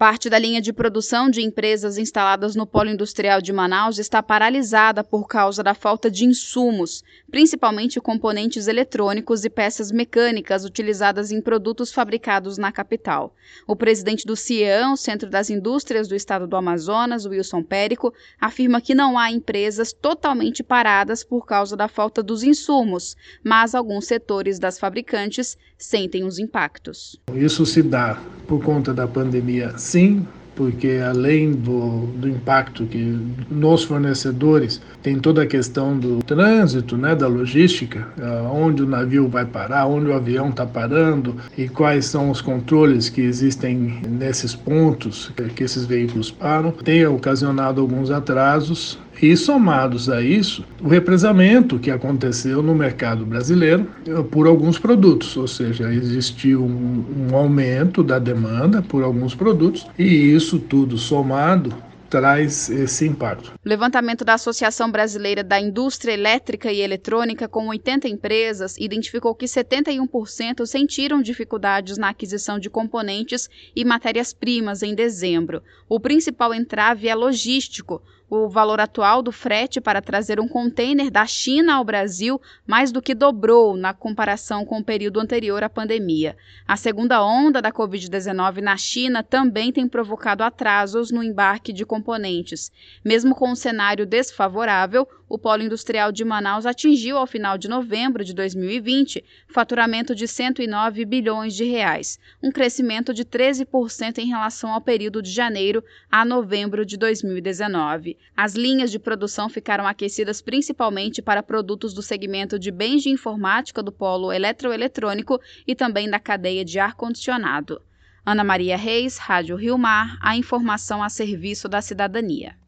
Parte da linha de produção de empresas instaladas no Polo Industrial de Manaus está paralisada por causa da falta de insumos, principalmente componentes eletrônicos e peças mecânicas utilizadas em produtos fabricados na capital. O presidente do CIEAM, o Centro das Indústrias do Estado do Amazonas, Wilson Périco, afirma que não há empresas totalmente paradas por causa da falta dos insumos, mas alguns setores das fabricantes sentem os impactos. Isso se dá por conta da pandemia, sim, porque além do impacto que nos fornecedores tem toda a questão do trânsito, da logística, onde o navio vai parar, onde o avião está parando e quais são os controles que existem nesses pontos que esses veículos param, tem ocasionado alguns atrasos. E somados a isso, o represamento que aconteceu no mercado brasileiro por alguns produtos, ou seja, existiu um aumento da demanda por alguns produtos e isso tudo somado traz esse impacto. O levantamento da Associação Brasileira da Indústria Elétrica e Eletrônica, com 80 empresas, identificou que 71% sentiram dificuldades na aquisição de componentes e matérias-primas em dezembro. O principal entrave é logístico. O valor atual do frete para trazer um contêiner da China ao Brasil mais do que dobrou na comparação com o período anterior à pandemia. A segunda onda da Covid-19 na China também tem provocado atrasos no embarque de componentes. Mesmo com um cenário desfavorável, o Polo Industrial de Manaus atingiu ao final de novembro de 2020 faturamento de R$ 109 bilhões, um crescimento de 13% em relação ao período de janeiro a novembro de 2019. As linhas de produção ficaram aquecidas principalmente para produtos do segmento de bens de informática do polo eletroeletrônico e também da cadeia de ar-condicionado. Ana Maria Reis, Rádio Rio Mar, a informação a serviço da cidadania.